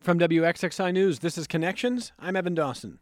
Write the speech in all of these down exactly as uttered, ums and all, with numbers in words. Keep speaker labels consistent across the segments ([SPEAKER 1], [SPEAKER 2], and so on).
[SPEAKER 1] From W X X I News, this is Connections. I'm Evan Dawson.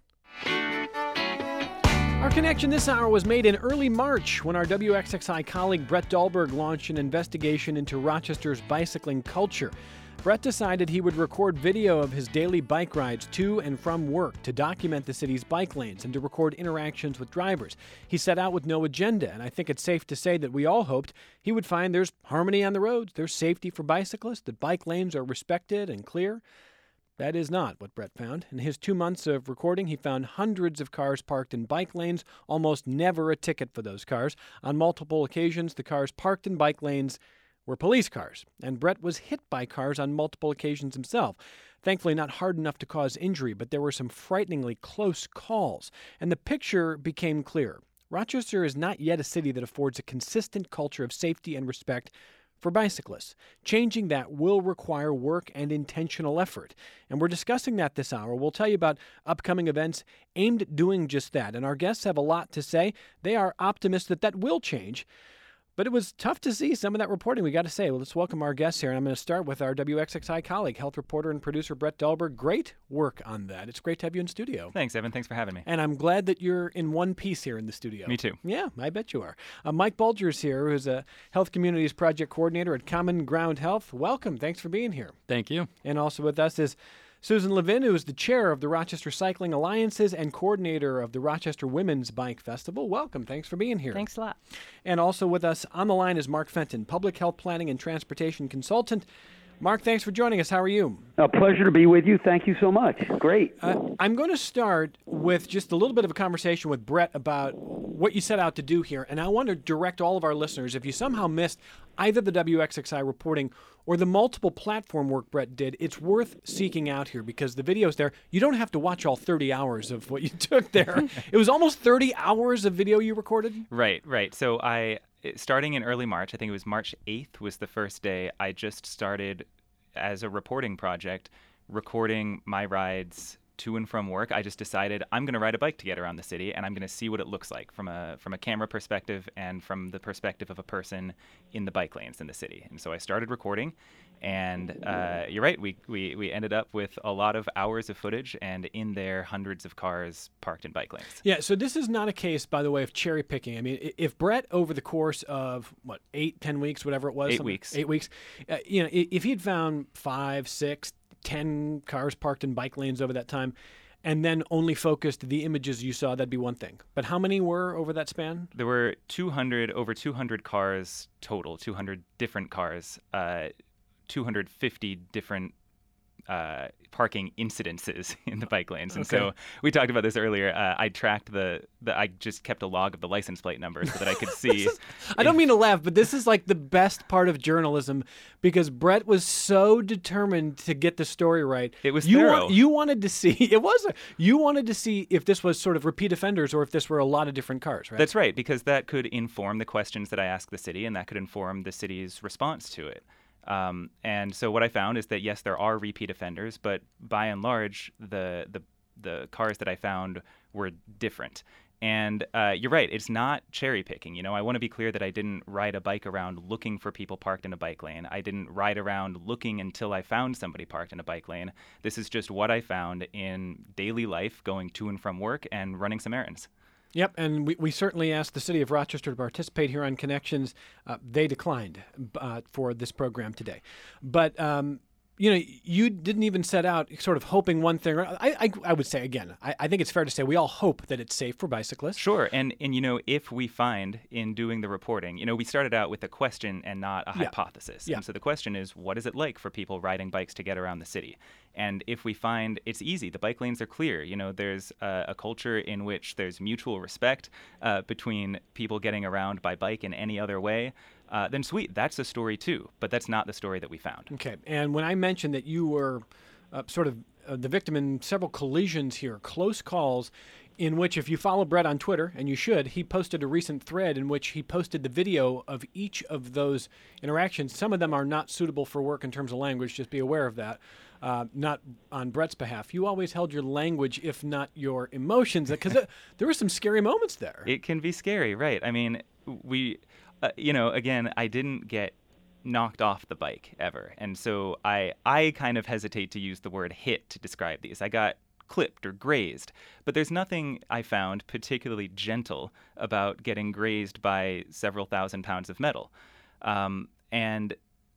[SPEAKER 1] Our connection this hour was made in early March when our W X X I colleague Brett Dahlberg launched an investigation into Rochester's bicycling culture. Brett decided he would record video of his daily bike rides to and from work to document the city's bike lanes and to record interactions with drivers. He set out with no agenda, and I think it's safe to say that we all hoped he would find there's harmony on the roads, there's safety for bicyclists, that bike lanes are respected and clear. That is not what Brett found. In his two months of recording, he found hundreds of cars parked in bike lanes, almost never a ticket for those cars. On multiple occasions, the cars parked in bike lanes were police cars, and Brett was hit by cars on multiple occasions himself. Thankfully, not hard enough to cause injury, but there were some frighteningly close calls, and the picture became clear. Rochester is not yet a city that affords a consistent culture of safety and respect for bicyclists. Changing that will require work and intentional effort. And we're discussing that this hour. We'll tell you about upcoming events aimed at doing just that. And our guests have a lot to say. They are optimists that that will change. But it was tough to see some of that reporting, we got to say. Well, let's welcome our guests here. And I'm going to start with our W X X I colleague, health reporter and producer Brett Dahlberg. Great work on that. It's great to have you in studio.
[SPEAKER 2] Thanks, Evan. Thanks for having me.
[SPEAKER 1] And I'm glad that you're in one piece here in the studio.
[SPEAKER 2] Me too.
[SPEAKER 1] Yeah, I bet you are. Uh, Mike Bulger's here, who's a Health Communities Project Coordinator at Common Ground Health. Welcome. Thanks for being here.
[SPEAKER 3] Thank you.
[SPEAKER 1] And also with us is Susan Levin, who is the chair of the Rochester Cycling Alliances and coordinator of the Rochester Women's Bike Festival. Welcome. Thanks for being here.
[SPEAKER 4] Thanks a lot.
[SPEAKER 1] And also with us on the line is Mark Fenton, public health planning and transportation consultant. Mark, thanks for joining us. How are you?
[SPEAKER 5] A pleasure to be with you. Thank you so much. Great.
[SPEAKER 1] Uh, I'm going to start with just a little bit of a conversation with Brett about what you set out to do here. And I want to direct all of our listeners, if you somehow missed either the W X X I reporting or the multiple platform work Brett did, it's worth seeking out here because the video's there. You don't have to watch all thirty hours of what you took there. It was almost thirty hours of video you recorded?
[SPEAKER 2] Right, right. So I, starting in early March, I think it was March eighth was the first day, I just started as a reporting project, recording my rides to and from work. I just decided I'm going to ride a bike to get around the city, and I'm going to see what it looks like from a from a camera perspective and from the perspective of a person in the bike lanes in the city. And so I started recording, and uh, you're right, we, we, we ended up with a lot of hours of footage, and in there, hundreds of cars parked in bike lanes.
[SPEAKER 1] Yeah, so this is not a case, by the way, of cherry picking. I mean, if Brett, over the course of, what, eight, ten weeks, whatever it was?
[SPEAKER 2] Eight weeks.
[SPEAKER 1] Eight weeks. Uh, you know, if he'd found five, six, ten cars parked in bike lanes over that time, and then only focused the images you saw, that'd be one thing. But how many were over that span?
[SPEAKER 2] There were two hundred, over two hundred cars total, two hundred different cars, uh, two hundred fifty different uh, parking incidences in the bike lanes. And
[SPEAKER 1] Okay.
[SPEAKER 2] so we talked about this earlier. Uh, I tracked the, the, I just kept a log of the license plate number so that I could see.
[SPEAKER 1] is, I don't mean to laugh, but this is like the best part of journalism because Brett was so determined to get the story right.
[SPEAKER 2] It was
[SPEAKER 1] you
[SPEAKER 2] thorough.
[SPEAKER 1] you wanted to see, it was, a, you wanted to see if this was sort of repeat offenders or if this were a lot of different cars, right?
[SPEAKER 2] That's right, because that could inform the questions that I asked the city, and that could inform the city's response to it. Um, and so what I found is that, yes, there are repeat offenders, but by and large, the the, the cars that I found were different. And uh, you're right, it's not cherry picking. You know, I want to be clear that I didn't ride a bike around looking for people parked in a bike lane. I didn't ride around looking until I found somebody parked in a bike lane. This is just what I found in daily life, going to and from work and running some errands.
[SPEAKER 1] Yep, and we, we certainly asked the city of Rochester to participate here on Connections. Uh, they declined uh, for this program today. But, um, you know, you didn't even set out sort of hoping one thing. I, I, I would say, again, I, I think it's fair to say we all hope that it's safe for bicyclists.
[SPEAKER 2] Sure, and, and, you know, if we find in doing the reporting, you know, we started out with a question and not a
[SPEAKER 1] Yeah.
[SPEAKER 2] hypothesis.
[SPEAKER 1] Yeah.
[SPEAKER 2] And so the question is, what is it like for people riding bikes to get around the city? And if we find it's easy, the bike lanes are clear. You know, there's a, a culture in which there's mutual respect uh, between people getting around by bike in any other way, uh, then sweet, that's a story too. But that's not the story that we found.
[SPEAKER 1] Okay, and when I mentioned that you were uh, sort of uh, the victim in several collisions here, close calls, in which if you follow Brett on Twitter, and you should, he posted a recent thread in which he posted the video of each of those interactions. Some of them are not suitable for work in terms of language, just be aware of that. Uh, not on Brett's behalf. You always held your language, if not your emotions, because there were some scary moments there.
[SPEAKER 2] It can be scary, right? I mean, we, uh, you know, again, I didn't get knocked off the bike ever. And so I I kind of hesitate to use the word hit to describe these. I got clipped or grazed, but there's nothing I found particularly gentle about getting grazed by several thousand pounds of metal. Um, and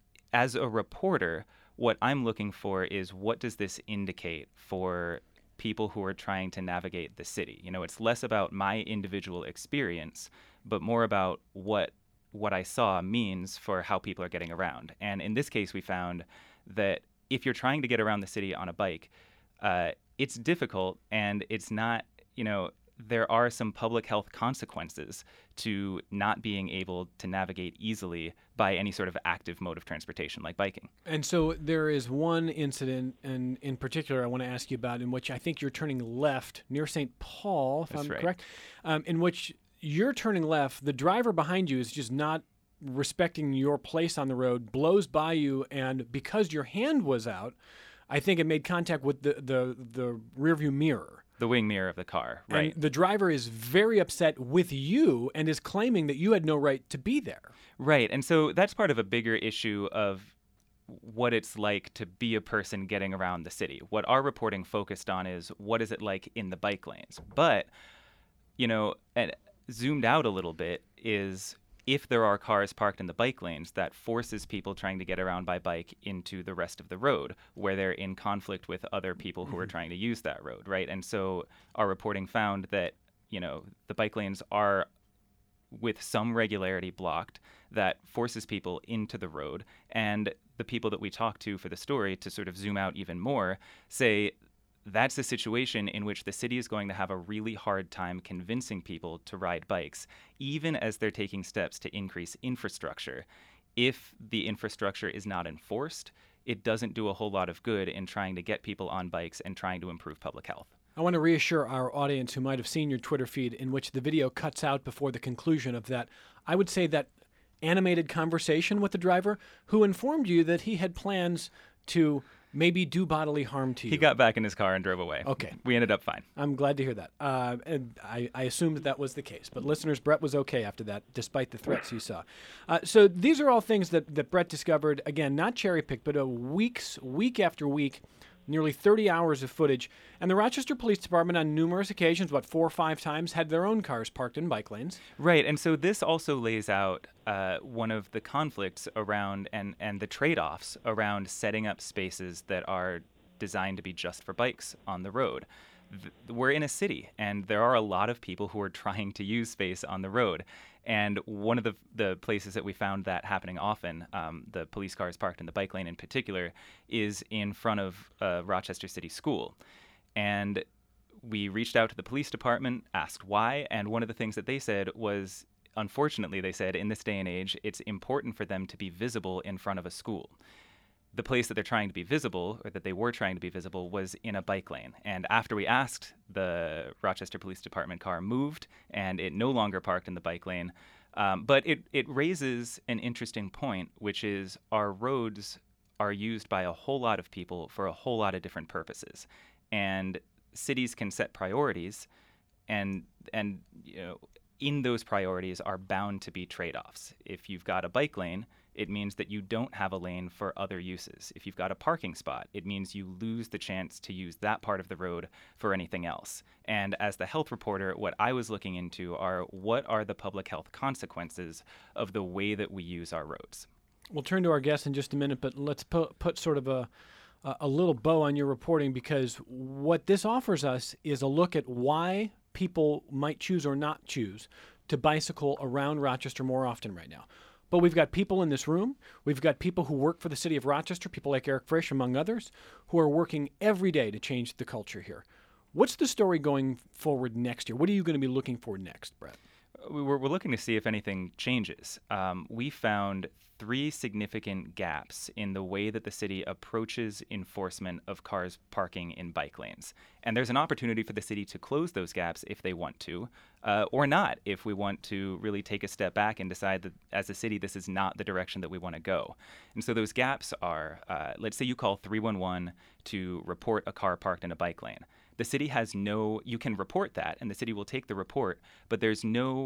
[SPEAKER 2] as a reporter, what I'm looking for is, what does this indicate for people who are trying to navigate the city? You know, it's less about my individual experience, but more about what what I saw means for how people are getting around. And in this case, we found that if you're trying to get around the city on a bike, uh, it's difficult, and it's not, you know, there are some public health consequences to not being able to navigate easily by any sort of active mode of transportation like biking.
[SPEAKER 1] And so there is one incident, and in particular I want to ask you about, in which I think you're turning left near Saint Paul, if
[SPEAKER 2] That's
[SPEAKER 1] I'm
[SPEAKER 2] right.
[SPEAKER 1] correct, um, in which you're turning left. The driver behind you is just not respecting your place on the road, blows by you, and because your hand was out, I think it made contact with the, the, the rearview mirror.
[SPEAKER 2] The wing mirror of the car, right.
[SPEAKER 1] And the driver is very upset with you and is claiming that you had no right to be there.
[SPEAKER 2] Right. And so that's part of a bigger issue of what it's like to be a person getting around the city. What our reporting focused on is, what is it like in the bike lanes? But, you know, and zoomed out a little bit is, if there are cars parked in the bike lanes, that forces people trying to get around by bike into the rest of the road, where they're in conflict with other people who are trying to use that road, right? And so our reporting found that, you know, the bike lanes are with some regularity blocked, that forces people into the road. And the people that we talked to for the story, to sort of zoom out even more, say that's a situation in which the city is going to have a really hard time convincing people to ride bikes, even as they're taking steps to increase infrastructure. If the infrastructure is not enforced, it doesn't do a whole lot of good in trying to get people on bikes and trying to improve public health.
[SPEAKER 1] I want to reassure our audience who might have seen your Twitter feed, in which the video cuts out before the conclusion of that, I would say, that animated conversation with the driver, who informed you that he had plans to maybe do bodily harm to you.
[SPEAKER 2] He got back in his car and drove away.
[SPEAKER 1] Okay.
[SPEAKER 2] We ended up fine.
[SPEAKER 1] I'm glad to hear that. Uh, and I, I assumed that that was the case. But listeners, Brett was okay after that, despite the threats you saw. Uh, so these are all things that, that Brett discovered, again, not cherry-picked, but a weeks, week after week, nearly thirty hours of footage. And the Rochester Police Department, on numerous occasions, what, four or five times, had their own cars parked in bike lanes.
[SPEAKER 2] Right. And so this also lays out uh, one of the conflicts around and, and the trade-offs around setting up spaces that are designed to be just for bikes on the road. Th- we're in a city, and there are a lot of people who are trying to use space on the road. And one of the the places that we found that happening often, um, the police cars parked in the bike lane in particular, is in front of uh, Rochester City School. And we reached out to the police department, asked why, and one of the things that they said was, unfortunately, they said, in this day and age, it's important for them to be visible in front of a school. The place that they're trying to be visible, or that they were trying to be visible, was in a bike lane. And after we asked, the Rochester Police Department car moved, and it no longer parked in the bike lane. Um, but it, it raises an interesting point, which is our roads are used by a whole lot of people for a whole lot of different purposes. And cities can set priorities, and and you know, in those priorities are bound to be trade-offs. If you've got a bike lane, it means that you don't have a lane for other uses. If you've got a parking spot, it means you lose the chance to use that part of the road for anything else. And as the health reporter, what I was looking into are, what are the public health consequences of the way that we use our roads?
[SPEAKER 1] We'll turn to our guests in just a minute, but let's put, put sort of a, a little bow on your reporting, because what this offers us is a look at why people might choose or not choose to bicycle around Rochester more often right now. But we've got people in this room, we've got people who work for the city of Rochester, people like Eric Frisch, among others, who are working every day to change the culture here. What's the story going forward next year? What are you going to be looking for next, Brett?
[SPEAKER 2] We're, we're looking to see if anything changes. Um, we found three significant gaps in the way that the city approaches enforcement of cars parking in bike lanes. And there's an opportunity for the city to close those gaps if they want to, uh, or not, if we want to really take a step back and decide that as a city, this is not the direction that we want to go. And so those gaps are, uh, let's say you call three one one to report a car parked in a bike lane. The city has no, you can report that, and the city will take the report, but there's no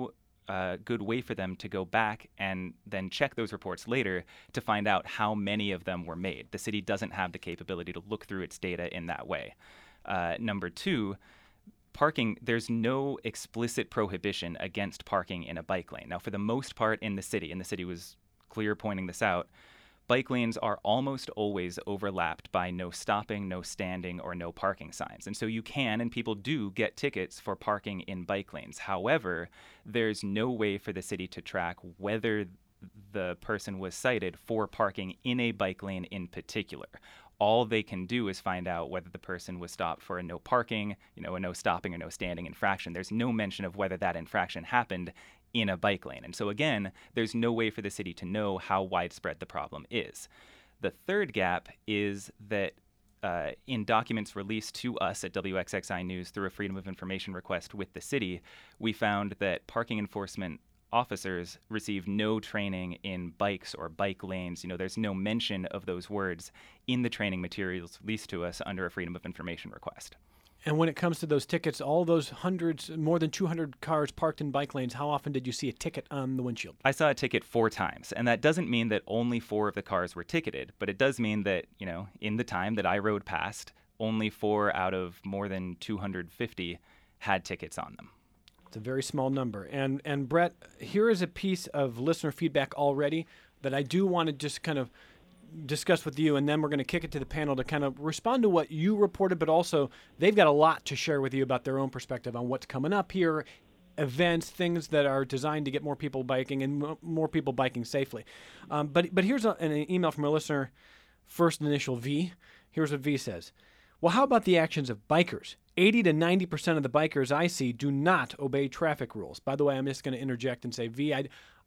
[SPEAKER 2] uh, good way for them to go back and then check those reports later to find out how many of them were made. The city doesn't have the capability to look through its data in that way. Uh, number two, parking, there's no explicit prohibition against parking in a bike lane. Now, for the most part in the city, and the city was clear pointing this out, bike lanes are almost always overlapped by no stopping, no standing, or no parking signs. And so you can, and people do, get tickets for parking in bike lanes. However, there's no way for the city to track whether the person was cited for parking in a bike lane in particular. All they can do is find out whether the person was stopped for a no parking, you know, a no stopping or no standing infraction. There's no mention of whether that infraction happened in a bike lane. And so again, there's no way for the city to know how widespread the problem is. The third gap is that uh, in documents released to us at W X X I News through a Freedom of Information request with the city, we found that parking enforcement officers receive no training in bikes or bike lanes. You know, there's no mention of those words in the training materials released to us under a Freedom of Information request.
[SPEAKER 1] And when it comes to those tickets, all those hundreds, more than two hundred cars parked in bike lanes, how often did you see a ticket on the windshield?
[SPEAKER 2] I saw a ticket four times, and that doesn't mean that only four of the cars were ticketed, but it does mean that, you know, in the time that I rode past, only four out of more than two hundred fifty had tickets on them.
[SPEAKER 1] It's a very small number. And and Brett, here is a piece of listener feedback already that I do want to just kind of discuss with you, and then we're going to kick it to the panel to kind of respond to what you reported, but also they've got a lot to share with you about their own perspective on what's coming up here, events, things that are designed to get more people biking and m- more people biking safely. Um, but but here's a, an email from a listener, first initial V. Here's what V says. Well, how about the actions of bikers? eighty to ninety percent of the bikers I see do not obey traffic rules. By the way, I'm just going to interject and say, V, I,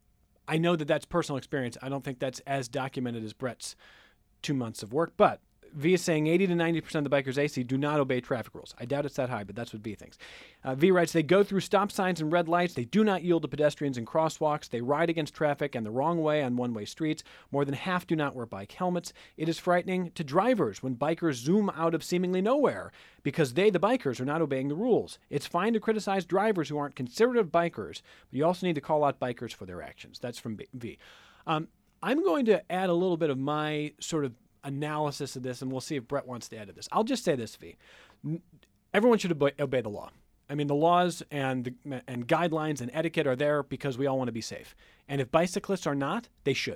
[SPEAKER 1] I know that that's personal experience. I don't think that's as documented as Brett's two months of work, but V is saying eighty to ninety percent of the bikers I see do not obey traffic rules. I doubt it's that high, but that's what V thinks. Uh, V writes, they go through stop signs and red lights. They do not yield to pedestrians and crosswalks. They ride against traffic and the wrong way on one-way streets. More than half do not wear bike helmets. It is frightening to drivers when bikers zoom out of seemingly nowhere because they, the bikers, are not obeying the rules. It's fine to criticize drivers who aren't considerate bikers, but you also need to call out bikers for their actions. That's from V. Um, I'm going to add a little bit of my sort of analysis of this, and we'll see if Brett wants to add to this. I'll just say this, V. Everyone should obey, obey the law. I mean, the laws and the, and guidelines and etiquette are there because we all want to be safe. And if bicyclists are not, they should.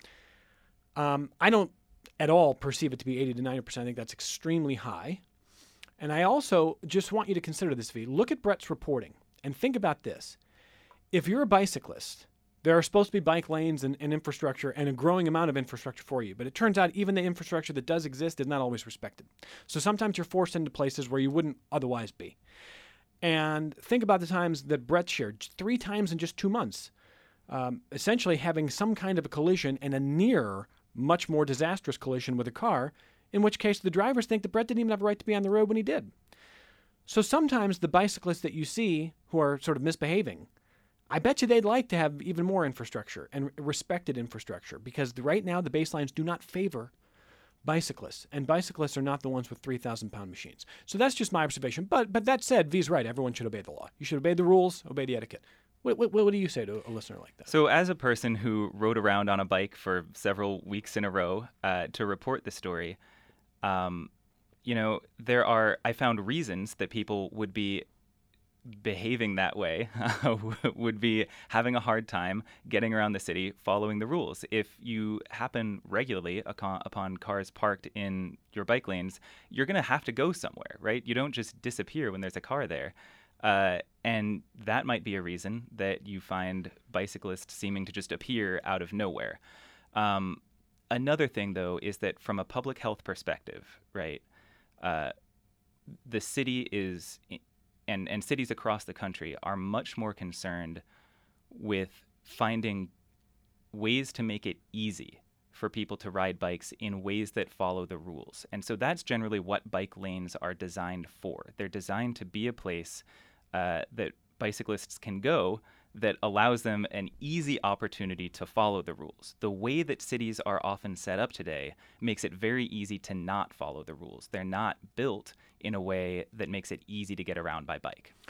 [SPEAKER 1] Um, I don't at all perceive it to be eighty to ninety percent. I think that's extremely high. And I also just want you to consider this, V. Look at Brett's reporting and think about this. If you're a bicyclist, there are supposed to be bike lanes and, and infrastructure and a growing amount of infrastructure for you. But it turns out even the infrastructure that does exist is not always respected. So sometimes you're forced into places where you wouldn't otherwise be. And think about the times that Brett shared, three times in just two months, um, essentially having some kind of a collision and a near, much more disastrous collision with a car, in which case the drivers think that Brett didn't even have a right to be on the road when he did. So sometimes the bicyclists that you see who are sort of misbehaving, I bet you they'd like to have even more infrastructure and respected infrastructure because right now the baselines do not favor bicyclists, and bicyclists are not the ones with three thousand pound machines. So that's just my observation. But but that said, V's right. Everyone should obey the law. You should obey the rules, obey the etiquette. What, what, what do you say to a listener like that?
[SPEAKER 2] So as a person who rode around on a bike for several weeks in a row uh, to report the story, um, you know, there are, I found reasons that people would be behaving that way, uh, would be having a hard time getting around the city following the rules. If you happen regularly upon, upon cars parked in your bike lanes, you're going to have to go somewhere, right? You don't just disappear when there's a car there. Uh, and that might be a reason that you find bicyclists seeming to just appear out of nowhere. Um, another thing, though, is that from a public health perspective, right, uh, the city is... And, and cities across the country are much more concerned with finding ways to make it easy for people to ride bikes in ways that follow the rules. And so that's generally what bike lanes are designed for. They're designed to be a place uh, that bicyclists can go that allows them an easy opportunity to follow the rules. The way that cities are often set up today makes it very easy to not follow the rules. They're not built in a way that makes it easy to get around by bike. And,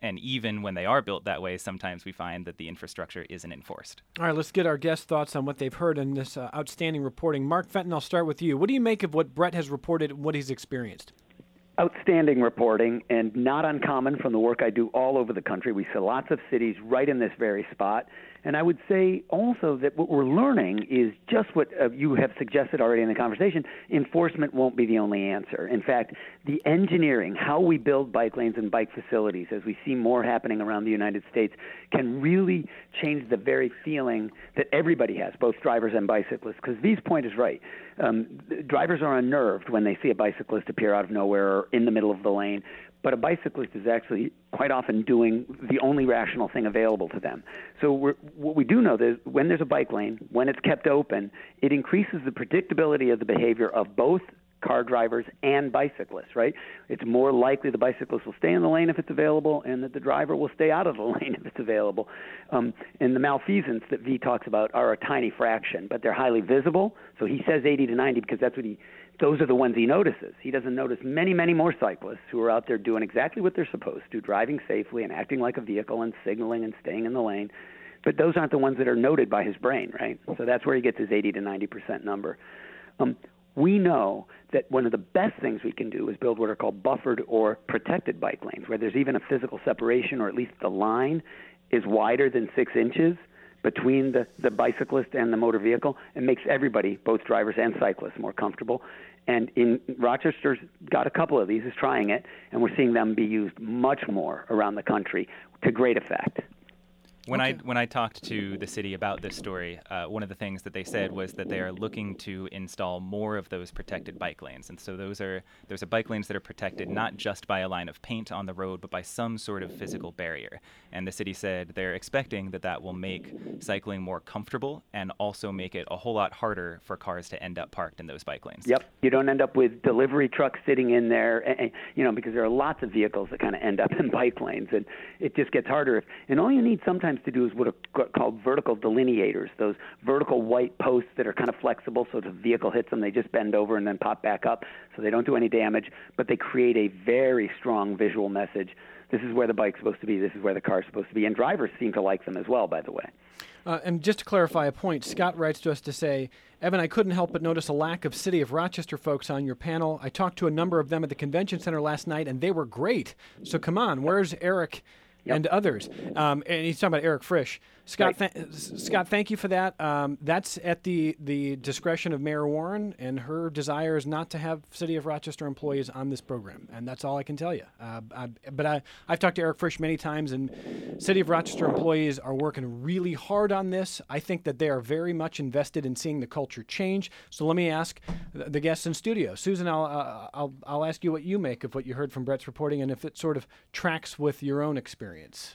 [SPEAKER 2] And even when they are built that way, sometimes we find that the infrastructure isn't enforced.
[SPEAKER 1] All right, let's get our guests' thoughts on what they've heard in this uh, outstanding reporting. Mark Fenton, I'll start with you. What do you make of what Brett has reported and what he's experienced?
[SPEAKER 5] Outstanding reporting, and not uncommon from the work I do all over the country. We see lots of cities right in this very spot. And I would say also that what we're learning is just what uh, you have suggested already in the conversation. Enforcement won't be the only answer. In fact, the engineering, how we build bike lanes and bike facilities, as we see more happening around the United States, can really change the very feeling that everybody has, both drivers and bicyclists. Because V's point is right. Um, drivers are unnerved when they see a bicyclist appear out of nowhere or in the middle of the lane. But a bicyclist is actually quite often doing the only rational thing available to them. So we're, what we do know is when there's a bike lane, when it's kept open, it increases the predictability of the behavior of both car drivers and bicyclists, right? It's more likely the bicyclist will stay in the lane if it's available and that the driver will stay out of the lane if it's available. Um, and the malfeasance that V talks about are a tiny fraction, but they're highly visible. So he says eighty to ninety because that's what he those are the ones he notices. He doesn't notice many, many more cyclists who are out there doing exactly what they're supposed to, driving safely and acting like a vehicle and signaling and staying in the lane. But those aren't the ones that are noted by his brain, right? So that's where he gets his eighty to ninety percent number. Um, we know that one of the best things we can do is build what are called buffered or protected bike lanes, where there's even a physical separation, or at least the line is wider than six inches between the, the bicyclist and the motor vehicle, and makes everybody, both drivers and cyclists, more comfortable. And in Rochester's got a couple of these, is trying it, and we're seeing them be used much more around the country to great effect.
[SPEAKER 2] When
[SPEAKER 1] okay.
[SPEAKER 2] I when I talked to the city about this story, uh, one of the things that they said was that they are looking to install more of those protected bike lanes. And so those are those are bike lanes that are protected not just by a line of paint on the road, but by some sort of physical barrier. And the city said they're expecting that that will make cycling more comfortable and also make it a whole lot harder for cars to end up parked in those bike lanes.
[SPEAKER 5] Yep. You don't end up with delivery trucks sitting in there, and, you know, because there are lots of vehicles that kind of end up in bike lanes, and it just gets harder. If, and all you need sometimes to do is what are called vertical delineators, those vertical white posts that are kind of flexible, so if a vehicle hits them, they just bend over and then pop back up, so they don't do any damage, but they create a very strong visual message. This is where the bike's supposed to be, this is where the car's supposed to be, and drivers seem to like them as well, by the way.
[SPEAKER 1] Uh, and just to clarify a point, Scott writes to us to say, Evan, I couldn't help but notice a lack of City of Rochester folks on your panel. I talked to a number of them at the convention center last night, and they were great. So come on, where's Eric Yep. and others? Um, and he's talking about Eric Frisch. Scott,
[SPEAKER 5] right.
[SPEAKER 1] th- Scott, thank you for that. Um, that's at the, the discretion of Mayor Warren, and her desire is not to have City of Rochester employees on this program, and that's all I can tell you. Uh, I, but I, I've talked to Eric Frisch many times, and City of Rochester employees are working really hard on this. I think that they are very much invested in seeing the culture change. So let me ask the, the guests in studio. Susan, I'll, uh, I'll, I'll ask you what you make of what you heard from Brett's reporting, and if it sort of tracks with your own experience.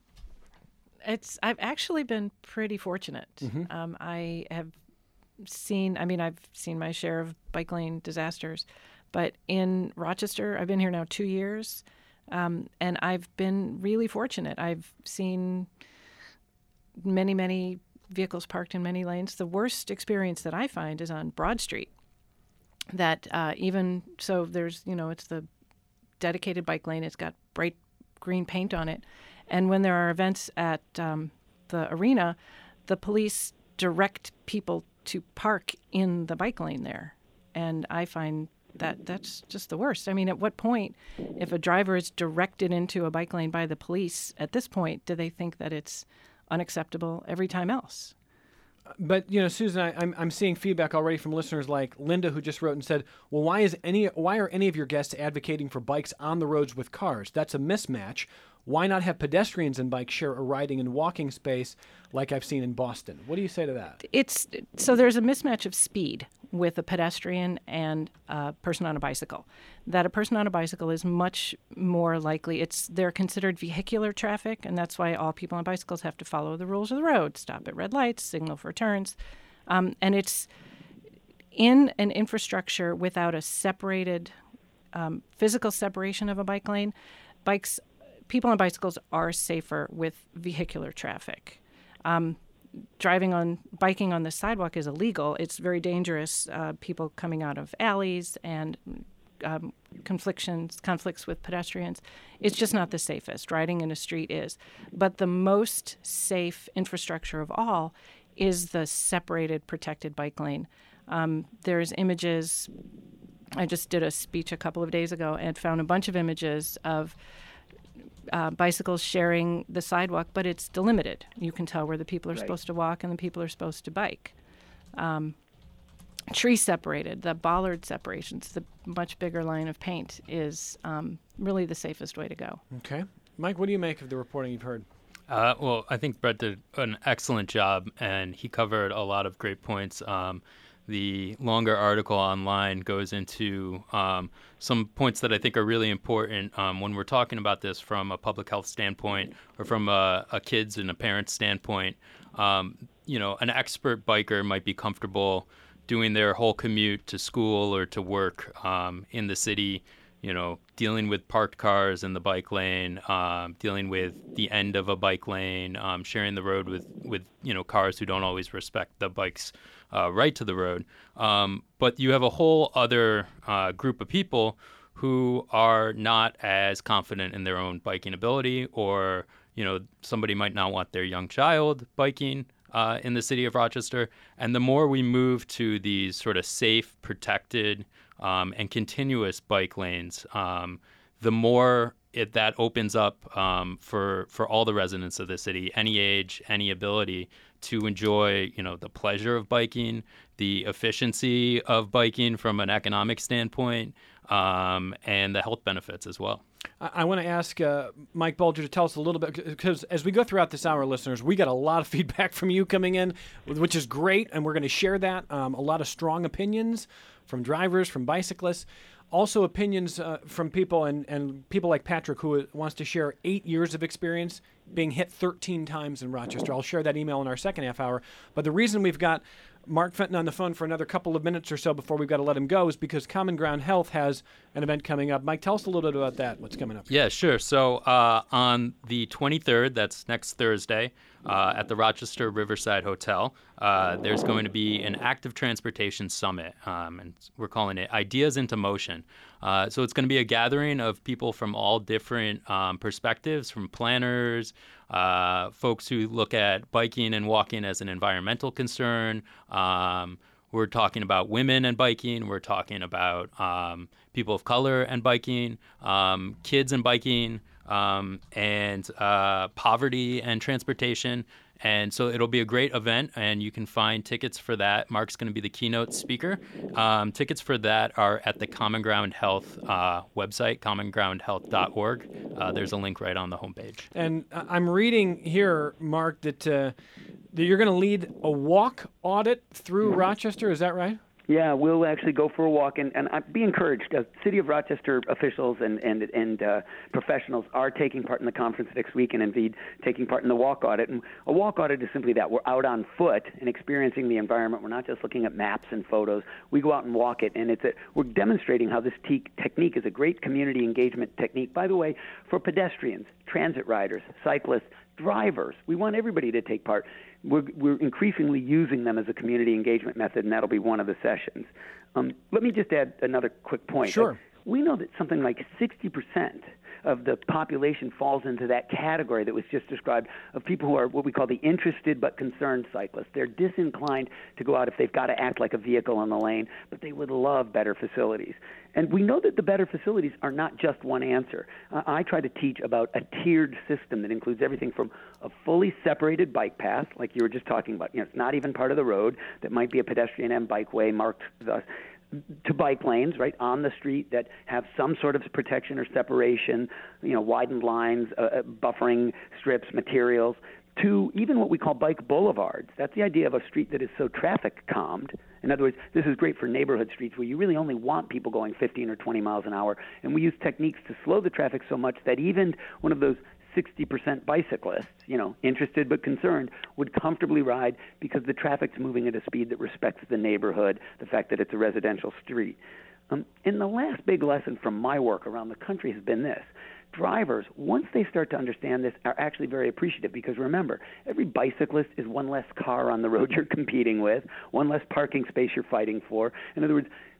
[SPEAKER 3] It's. I've actually been pretty fortunate.
[SPEAKER 1] Mm-hmm.
[SPEAKER 3] Um, I have seen. I mean, I've seen my share of bike lane disasters, but in Rochester, I've been here now two years, um, and I've been really fortunate. I've seen many, many vehicles parked in many lanes. The worst experience that I find is on Broad Street. That uh, even so, there's you know, it's the dedicated bike lane. It's got bright green paint on it. And when there are events at um, the arena, the police direct people to park in the bike lane there. And I find that that's just the worst. I mean, at what point, if a driver is directed into a bike lane by the police, at this point, do they think that it's unacceptable every time else?
[SPEAKER 1] But, you know, Susan, I, I'm I'm seeing feedback already from listeners like Linda, who just wrote and said, well, why is any why are any of your guests advocating for bikes on the roads with cars? That's a mismatch. Why not have pedestrians and bikes share a riding and walking space like I've seen in Boston? What do you say to that?
[SPEAKER 3] It's so there's a mismatch of speed with a pedestrian and a person on a bicycle. That a person on a bicycle is much more likely. It's they're considered vehicular traffic, and that's why all people on bicycles have to follow the rules of the road, stop at red lights, signal for turns, um, and it's in an infrastructure without a separated um, physical separation of a bike lane. Bikes. People on bicycles are safer with vehicular traffic. Um, driving on, biking on the sidewalk is illegal. It's very dangerous. Uh, people coming out of alleys and um, conflictions, conflicts with pedestrians. It's just not the safest. Riding in a street is. But the most safe infrastructure of all is the separated, protected bike lane. Um, there's images. I just did a speech a couple of days ago and found a bunch of images of uh, bicycles sharing the sidewalk, but it's delimited. You can tell where the people are right. supposed to walk and the people are supposed to bike. Um, tree separated, the bollard separations, the much bigger line of paint is um, really the safest way to go.
[SPEAKER 1] Okay. Mike, what do you make of the reporting you've heard?
[SPEAKER 4] Uh, well, I think Brett did an excellent job, and he covered a lot of great points. Um, the longer article online goes into um, some points that I think are really important um, when we're talking about this from a public health standpoint or from a, a kid's and a parent's standpoint. Um, you know, an expert biker might be comfortable doing their whole commute to school or to work um, in the city, you know, dealing with parked cars in the bike lane, um, dealing with the end of a bike lane, um, sharing the road with, with, you know, cars who don't always respect the bike's uh, right to the road. Um, but you have a whole other uh, group of people who are not as confident in their own biking ability, or, you know, somebody might not want their young child biking uh, in the city of Rochester. And the more we move to these sort of safe, protected, Um, and continuous bike lanes, um, the more it, that opens up um, for for all the residents of the city, any age, any ability, to enjoy, you know, the pleasure of biking, the efficiency of biking from an economic standpoint, um, and the health benefits as well.
[SPEAKER 1] I, I want to ask uh, Mike Bulger to tell us a little bit, because as we go throughout this hour, listeners, we got a lot of feedback from you coming in, which is great, and we're going to share that. Um, a lot of strong opinions from drivers, from bicyclists, also opinions uh, from people and, and people like Patrick, who wants to share eight years of experience being hit thirteen times in Rochester. I'll share that email in our second half hour. But the reason we've got Mark Fenton on the phone for another couple of minutes or so before we've got to let him go is because Common Ground Health has an event coming up. Mike, tell us a little bit about that. What's coming up?
[SPEAKER 4] Yeah, sure. So uh, on the twenty-third, that's next Thursday, uh, at the Rochester Riverside Hotel, uh, there's going to be an active transportation summit, um, and we're calling it Ideas into Motion. Uh, so it's going to be a gathering of people from all different um, perspectives, from planners, uh, folks who look at biking and walking as an environmental concern. Um, we're talking about women and biking. We're talking about um, people of color and biking, um, kids and biking, um, and uh, poverty and transportation. And so it'll be a great event, and you can find tickets for that. Mark's going to be the keynote speaker. Um, tickets for that are at the Common Ground Health uh, website, common ground health dot org. Uh, there's a link right on the homepage.
[SPEAKER 1] And I'm reading here, Mark, that, uh, that you're going to lead a walk audit through mm-hmm. Rochester. Is that right?
[SPEAKER 5] Yeah, we'll actually go for a walk, and, and I'd be encouraged. Uh, City of Rochester officials and and and uh, professionals are taking part in the conference next week, and indeed taking part in the walk audit. And a walk audit is simply that: we're out on foot and experiencing the environment. We're not just looking at maps and photos. We go out and walk it, and it's a, we're demonstrating how this te- technique is a great community engagement technique. By the way, for pedestrians, transit riders, cyclists, drivers, we want everybody to take part. We're, we're increasingly using them as a community engagement method, and that'll be one of the sessions. Um, let me just add another quick point.
[SPEAKER 1] Sure.
[SPEAKER 5] We know that something like sixty percent of the population falls into that category that was just described, of people who are what we call the interested but concerned cyclists. They're disinclined to go out if they've got to act like a vehicle in the lane, but they would love better facilities. And we know that the better facilities are not just one answer. Uh, I try to teach about a tiered system that includes everything from a fully separated bike path, like you were just talking about. You know, it's not even part of the road. That might be a pedestrian and bikeway marked thus, to bike lanes, right, on the street that have some sort of protection or separation, you know, widened lines, uh, buffering strips, materials, to even what we call bike boulevards. That's the idea of a street that is so traffic calmed. In other words, this is great for neighborhood streets where you really only want people going fifteen or twenty miles an hour. And we use techniques to slow the traffic so much that even one of those sixty percent bicyclists, you know, interested but concerned, would comfortably ride because the traffic's moving at a speed that respects the neighborhood, the fact that it's a residential street. Um, and the last big lesson from my work around the country has been this. Drivers, once they start to understand this, are actually very appreciative because, remember, every bicyclist is one less car on the road you're competing with, one less parking space you're fighting for. In other words,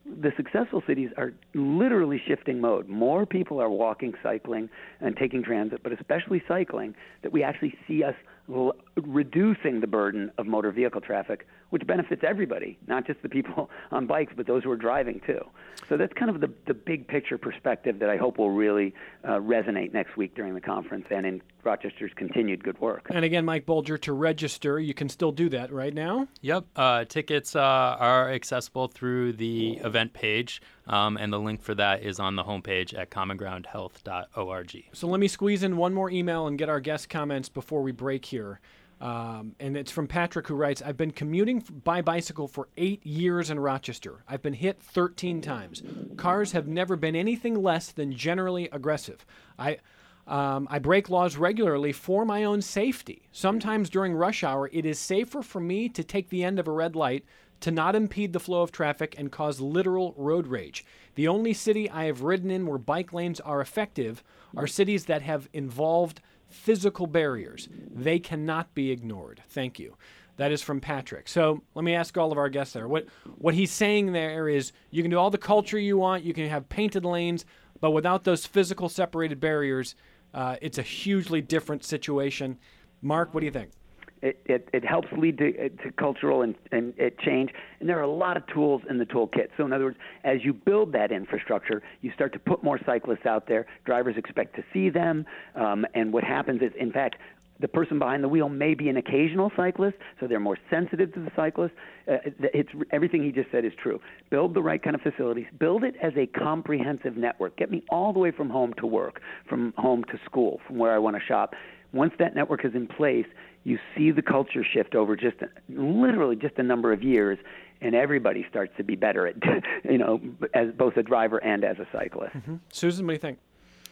[SPEAKER 5] the successful cities are literally shifting mode. More people are walking, cycling, and taking transit, but especially cycling, that we actually see us l- reducing the burden of motor vehicle traffic, which benefits everybody, not just the people on bikes, but those who are driving too. So that's kind of the, the big picture perspective that I hope will really uh, resonate next week during the conference and in Rochester's continued good work.
[SPEAKER 1] And again, Mike Bolger, to register, you can still do that right now?
[SPEAKER 4] Yep. Uh, tickets uh, are accessible through the event page, um, and the link for that is on the homepage at common ground health dot org.
[SPEAKER 1] So let me squeeze in one more email and get our guest comments before we break here. Um, and it's from Patrick, who writes, I've been commuting by bicycle for eight years in Rochester. I've been hit thirteen times. Cars have never been anything less than generally aggressive. I... Um, I break laws regularly for my own safety. Sometimes during rush hour, it is safer for me to take the end of a red light to not impede the flow of traffic and cause literal road rage. The only city I have ridden in where bike lanes are effective are cities that have involved physical barriers. They cannot be ignored. Thank you. That is from Patrick. So let me ask all of our guests there. What what he's saying there is you can do all the culture you want, you can have painted lanes, but without those physical separated barriers, uh, it's a hugely different situation. Mark, what do you think?
[SPEAKER 5] It, it, it helps lead to, to cultural and, and it change, and there are a lot of tools in the toolkit. So in other words, as you build that infrastructure, you start to put more cyclists out there. Drivers expect to see them, um, and what happens is, in fact, the person behind the wheel may be an occasional cyclist, so they're more sensitive to the cyclist. Uh, it's, everything he just said is true. Build the right kind of facilities. Build it as a comprehensive network. Get me all the way from home to work, from home to school, from where I want to shop. Once that network is in place, you see the culture shift over just a, literally just a number of years, and everybody starts to be better at, you know, as both a driver and as a cyclist.
[SPEAKER 1] Mm-hmm. Susan, what do you think?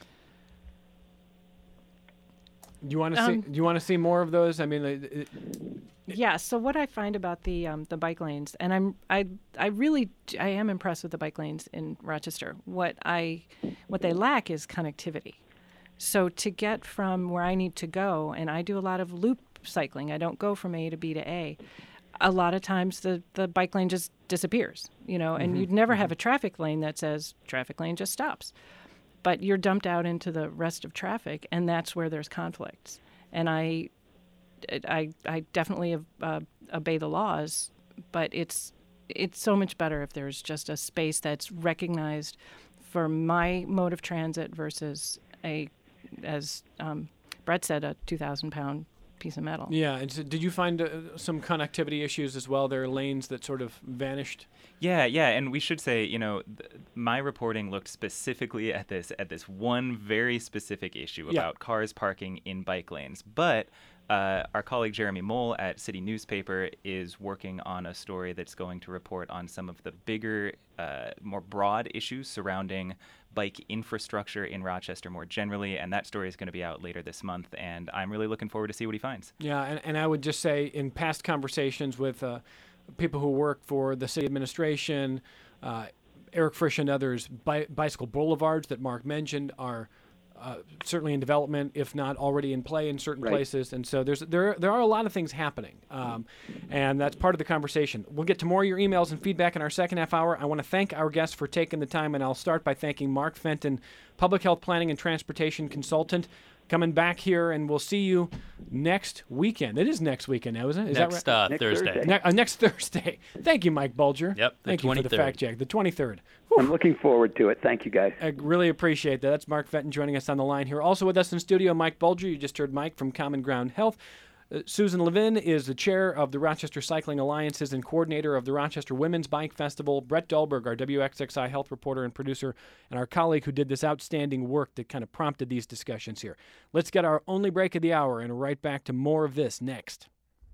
[SPEAKER 1] Do you want to um, see? Do you want to see more of those? I mean, it, it,
[SPEAKER 3] yeah. So what I find about the um, the bike lanes, and I'm I I really I am impressed with the bike lanes in Rochester. What I what they lack is connectivity. So to get from where I need to go, and I do a lot of loop cycling. I don't go from A to B to A. A lot of times the the bike lane just disappears, you know, and mm-hmm. you'd never mm-hmm. have a traffic lane that says traffic lane just stops. But you're dumped out into the rest of traffic, and that's where there's conflicts. And I, I, I definitely uh, obey the laws, but it's it's so much better if there's just a space that's recognized for my mode of transit versus a, as um, Brett said, a two thousand pound piece of metal.
[SPEAKER 1] Yeah, and so did you find uh, some connectivity issues as well? There are lanes that sort of vanished.
[SPEAKER 2] Yeah, yeah, and we should say, you know, th- my reporting looked specifically at this at this one very specific issue about yeah. cars parking in bike lanes. But uh, our colleague Jeremy Mole at City Newspaper is working on a story that's going to report on some of the bigger, uh, more broad issues surrounding bike infrastructure in Rochester more generally, and that story is going to be out later this month, and I'm really looking forward to see what he finds.
[SPEAKER 1] Yeah, and, and I would just say in past conversations with uh, people who work for the city administration, uh, Eric Frisch and others, bi- bicycle boulevards that Mark mentioned are uh, certainly in development, if not already in play in certain
[SPEAKER 5] right.
[SPEAKER 1] places. And so there's there there are a lot of things happening, um, and that's part of the conversation. We'll get to more of your emails and feedback in our second half hour. I want to thank our guests for taking the time, and I'll start by thanking Mark Fenton, Public Health Planning and Transportation Consultant, coming back here, and we'll see you next weekend. It is next weekend now, isn't it? Is
[SPEAKER 4] next,
[SPEAKER 1] that right?
[SPEAKER 4] uh,
[SPEAKER 5] next
[SPEAKER 4] Thursday.
[SPEAKER 5] Thursday.
[SPEAKER 1] Ne- uh, next Thursday. Thank you, Mike Bolger.
[SPEAKER 4] Yep, the
[SPEAKER 1] Thank you for the fact check. The twenty-third. Whew.
[SPEAKER 5] I'm looking forward to it. Thank you, guys.
[SPEAKER 1] I really appreciate that. That's Mark Fenton joining us on the line here. Also with us in studio, Mike Bolger. You just heard Mike from Common Ground Health. Uh, Susan Levin is the chair of the Rochester Cycling Alliances and coordinator of the Rochester Women's Bike Festival. Brett Dahlberg, our W X X I health reporter and producer, and our colleague who did this outstanding work that kind of prompted these discussions here. Let's get our only break of the hour and right back to more of this next.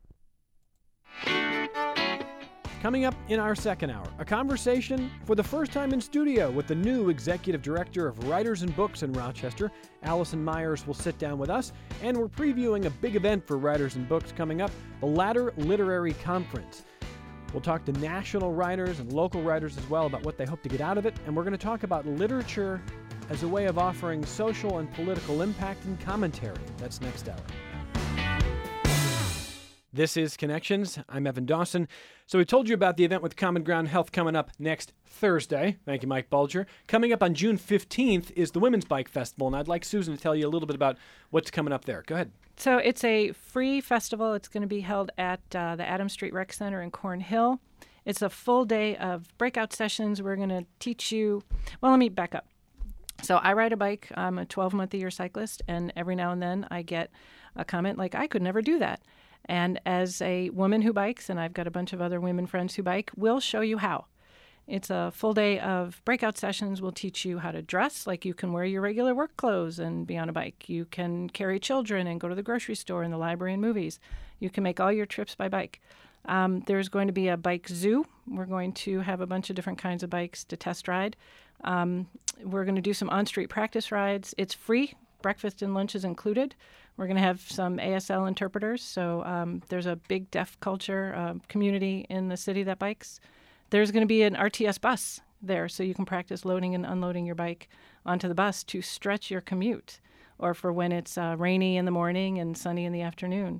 [SPEAKER 1] Coming up in our second hour, a conversation for the first time in studio with the new executive director of Writers and Books in Rochester. Allison Myers will sit down with us, and we're previewing a big event for Writers and Books coming up, the Ladder Literary Conference. We'll talk to national writers and local writers as well about what they hope to get out of it, and we're going to talk about literature as a way of offering social and political impact and commentary. That's next hour. This is Connections. I'm Evan Dawson. So we told you about the event with Common Ground Health coming up next Thursday. Thank you, Mike Bulger. Coming up on June fifteenth is the Women's Bike Festival, and I'd like Susan to tell you a little bit about what's coming up there. Go ahead.
[SPEAKER 3] So it's a free festival. It's going to be held at uh, the Adams Street Rec Center in Cornhill. It's a full day of breakout sessions. We're going to teach you, well, let me back up. So I ride a bike. I'm a twelve-month-a-year cyclist, and every now and then I get a comment like, I could never do that. And as a woman who bikes, and I've got a bunch of other women friends who bike, we'll show you how. It's a full day of breakout sessions. We'll teach you how to dress, like you can wear your regular work clothes and be on a bike. You can carry children and go to the grocery store and the library and movies. You can make all your trips by bike. Um, there's going to be a bike zoo. We're going to have a bunch of different kinds of bikes to test ride. Um, we're going to do some on-street practice rides. It's free. Breakfast and lunch is included. We're going to have some A S L interpreters. So um, there's a big deaf culture uh, community in the city that bikes. There's going to be an R T S bus there, so you can practice loading and unloading your bike onto the bus to stretch your commute, or for when it's uh, rainy in the morning and sunny in the afternoon.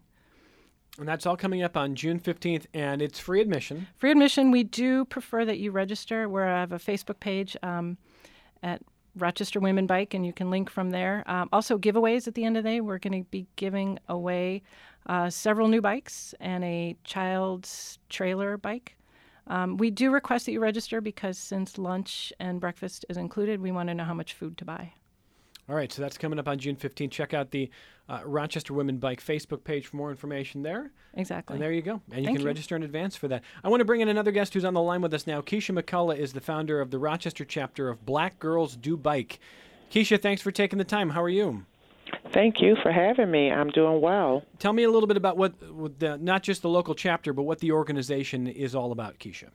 [SPEAKER 1] And that's all coming up on June fifteenth, and it's free admission.
[SPEAKER 3] Free admission. We do prefer that you register. Where I have a Facebook page um, at Rochester Women Bike, and you can link from there. Um, also, giveaways at the end of the day. We're going to be giving away uh, several new bikes and a child's trailer bike. Um, we do request that you register because since lunch and breakfast is included, we want to know how much food to buy.
[SPEAKER 1] All right, so that's coming up on June fifteenth. Check out the uh, Rochester Women Bike Facebook page for more information there.
[SPEAKER 3] Exactly.
[SPEAKER 1] And there you go. And you
[SPEAKER 3] Thank
[SPEAKER 1] can
[SPEAKER 3] you.
[SPEAKER 1] register in advance for that. I want to bring in another guest who's on the line with us now. Keisha McCullough is the founder of the Rochester chapter of Black Girls Do Bike. Keisha, thanks for taking the time. How are you?
[SPEAKER 6] Thank you for having me. I'm doing well.
[SPEAKER 1] Tell me a little bit about what, what the, not just the local chapter, but what the organization is all about, Keisha.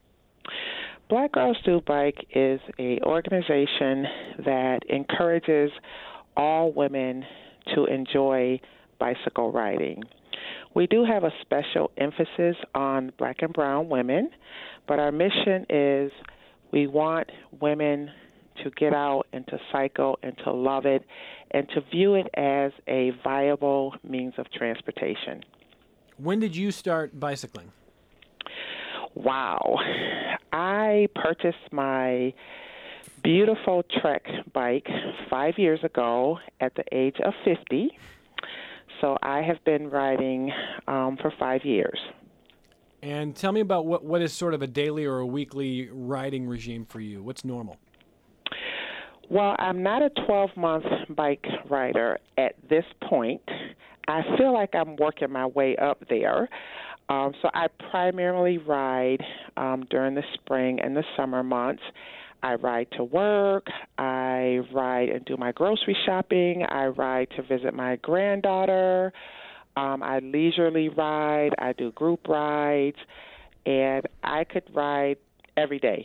[SPEAKER 6] Black Girls Do Bike is an organization that encourages all women to enjoy bicycle riding. We do have a special emphasis on black and brown women, but our mission is we want women to get out and to cycle and to love it and to view it as a viable means of transportation.
[SPEAKER 1] When did you start bicycling?
[SPEAKER 6] Wow. I purchased my beautiful Trek bike five years ago at the age of fifty. So I have been riding um, for five years.
[SPEAKER 1] And tell me about what, what is sort of a daily or a weekly riding regime for you. What's normal?
[SPEAKER 6] Well, I'm not a twelve-month bike rider at this point. I feel like I'm working my way up there. Um, so I primarily ride um, during the spring and the summer months. I ride to work, I ride and do my grocery shopping, I ride to visit my granddaughter, um, I leisurely ride, I do group rides, and I could ride every day.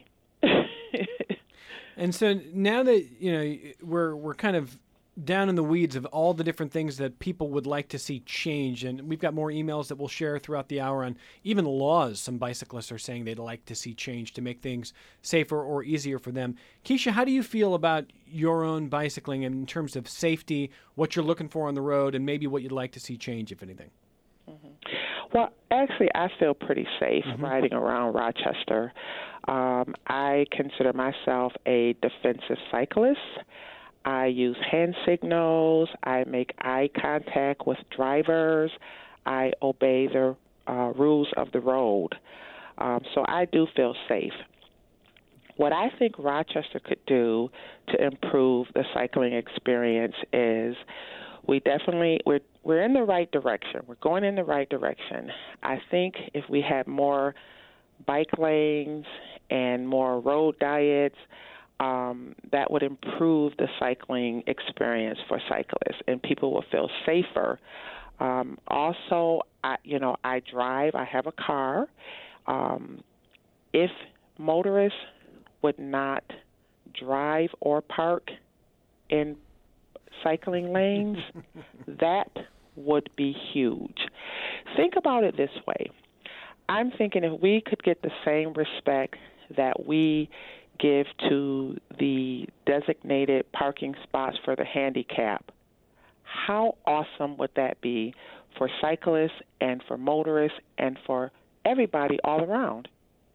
[SPEAKER 1] And so now that, you know, we're we're kind of down in the weeds of all the different things that people would like to see change, and we've got more emails that we'll share throughout the hour on even laws some bicyclists are saying they'd like to see change to make things safer or easier for them. Keisha, how do you feel about your own bicycling in terms of safety, what you're looking for on the road, and maybe what you'd like to see change, if anything?
[SPEAKER 6] Mm-hmm. Well, actually, I feel pretty safe
[SPEAKER 1] mm-hmm.
[SPEAKER 6] riding around Rochester. Um, I consider myself a defensive cyclist. I use hand signals. I make eye contact with drivers. I obey the uh, rules of the road. Um, so I do feel safe. What I think Rochester could do to improve the cycling experience is we definitely, we're, we're in the right direction. We're going in the right direction. I think if we had more bike lanes and more road diets, um, that would improve the cycling experience for cyclists, and people will feel safer. Um, also, I, you know, I drive. I have a car. Um, if motorists would not drive or park in cycling lanes, that would be huge. Think about it this way. I'm thinking if we could get the same respect that we give to the designated parking spots for the handicap, how awesome would that be for cyclists and for motorists and for everybody all around?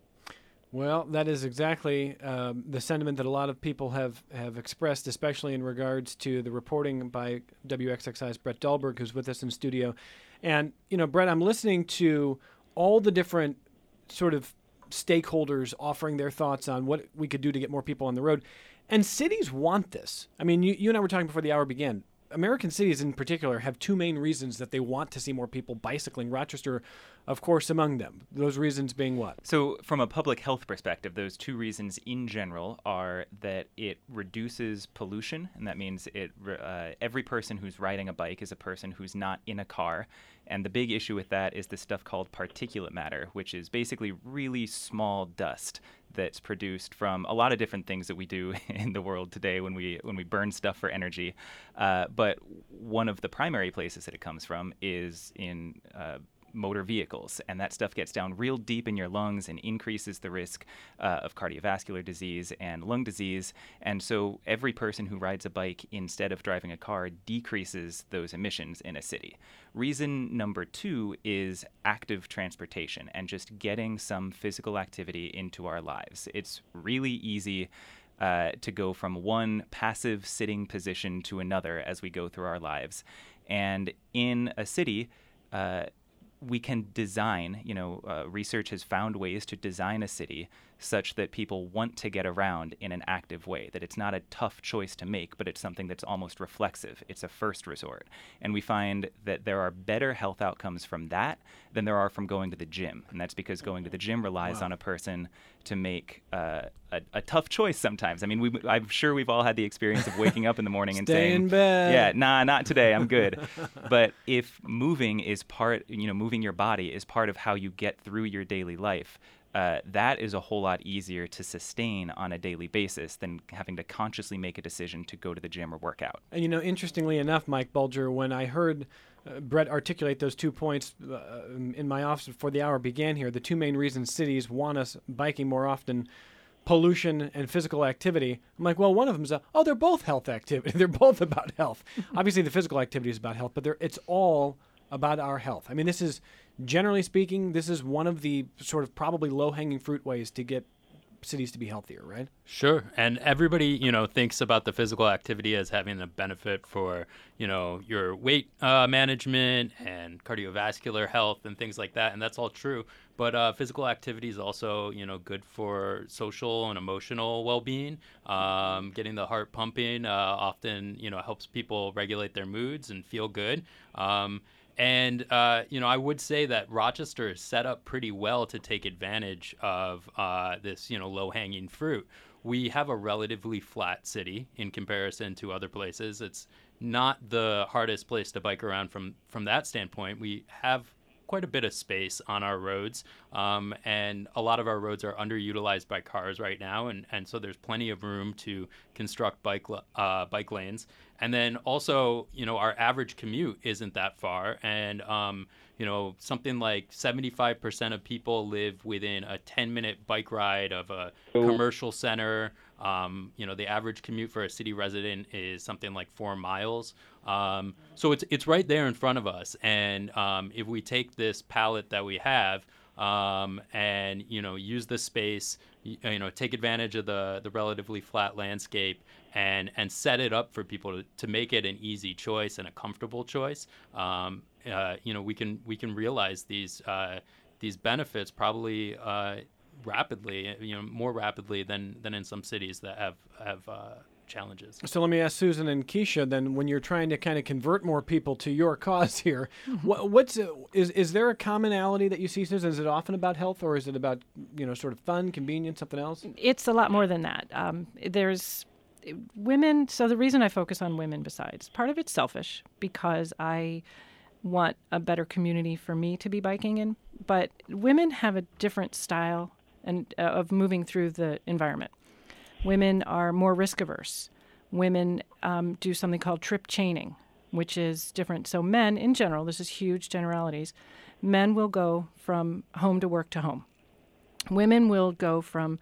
[SPEAKER 1] Well, that is exactly um, the sentiment that a lot of people have, have expressed, especially in regards to the reporting by W X X I's Brett Dahlberg, who's with us in studio. And, you know, Brett, I'm listening to all the different sort of stakeholders offering their thoughts on what we could do to get more people on the road. And cities want this. I mean, you, you and I were talking before the hour began. American cities in particular have two main reasons that they want to see more people bicycling. Rochester, of course, among them. Those reasons being what?
[SPEAKER 2] So from a public health perspective, those two reasons in general are that it reduces pollution, and that means it uh, every person who's riding a bike is a person who's not in a car. And the big issue with that is this stuff called particulate matter, which is basically really small dust that's produced from a lot of different things that we do in the world today when we when we burn stuff for energy. Uh, but one of the primary places that it comes from is in uh, motor vehicles, and that stuff gets down real deep in your lungs and increases the risk uh, of cardiovascular disease and lung disease. And so every person who rides a bike instead of driving a car decreases those emissions in a city. Reason number two is active transportation and just getting some physical activity into our lives. It's really easy uh, to go from one passive sitting position to another as we go through our lives. And in a city, uh, we can design, you know, uh, research has found ways to design a city such that people want to get around in an active way, that it's not a tough choice to make, but it's something that's almost reflexive. It's a first resort. And we find that there are better health outcomes from that than there are from going to the gym. And that's because going to the gym relies wow. on a person to make uh, a, a tough choice sometimes. I mean, we, I'm sure we've all had the experience of waking up in the morning and
[SPEAKER 1] Stay
[SPEAKER 2] saying,
[SPEAKER 1] in bed.
[SPEAKER 2] yeah, nah, not today, I'm good. But if moving is part, you know, moving your body is part of how you get through your daily life, Uh, that is a whole lot easier to sustain on a daily basis than having to consciously make a decision to go to the gym or work out.
[SPEAKER 1] And, you know, interestingly enough, Mike Bulger, when I heard uh, Brett articulate those two points uh, in my office before the hour began here, the two main reasons cities want us biking more often, pollution and physical activity. I'm like, well, one of them is, a, oh, they're both health activity. They're both about health. Obviously, the physical activity is about health, but they're, it's all about our health. I mean, this is, generally speaking, this is one of the sort of probably low-hanging fruit ways to get cities to be healthier, right?
[SPEAKER 4] Sure. And everybody, you know, thinks about the physical activity as having a benefit for, you know, your weight uh, management and cardiovascular health and things like that. And that's all true. But uh, physical activity is also, you know, good for social and emotional well-being. Um, getting the heart pumping uh, often, you know, helps people regulate their moods and feel good. Um, And, uh, you know, I would say that Rochester is set up pretty well to take advantage of uh, this, you know, low-hanging fruit. We have a relatively flat city in comparison to other places. It's not the hardest place to bike around from, from that standpoint. We have quite a bit of space on our roads, um, and a lot of our roads are underutilized by cars right now, and, and so there's plenty of room to construct bike uh, bike lanes. And then also, you know, our average commute isn't that far, and um, you know, something like seventy-five percent of people live within a ten-minute bike ride of a commercial center. Um, you know, the average commute for a city resident is something like four miles. Um, so it's it's right there in front of us. And um, if we take this palette that we have um, and, you know, use the space, you, you know, take advantage of the, the relatively flat landscape and, and set it up for people to, to make it an easy choice and a comfortable choice, um, uh, you know, we can we can realize these uh, these benefits probably uh, rapidly, you know, more rapidly than, than in some cities that have have uh, challenges.
[SPEAKER 1] So let me ask Susan and Keisha then, when you're trying to kind of convert more people to your cause here, what, what's uh, is is there a commonality that you see, Susan? Is it often about health, or is it about, you know, sort of fun, convenience, something else?
[SPEAKER 3] It's a lot more than that. Um, there's women. So the reason I focus on women, besides part of it's selfish because I want a better community for me to be biking in, but women have a different style and uh, of moving through the environment. Women are more risk averse. Women um, do something called trip chaining, which is different. So men, in general, this is huge generalities, men will go from home to work to home. Women will go from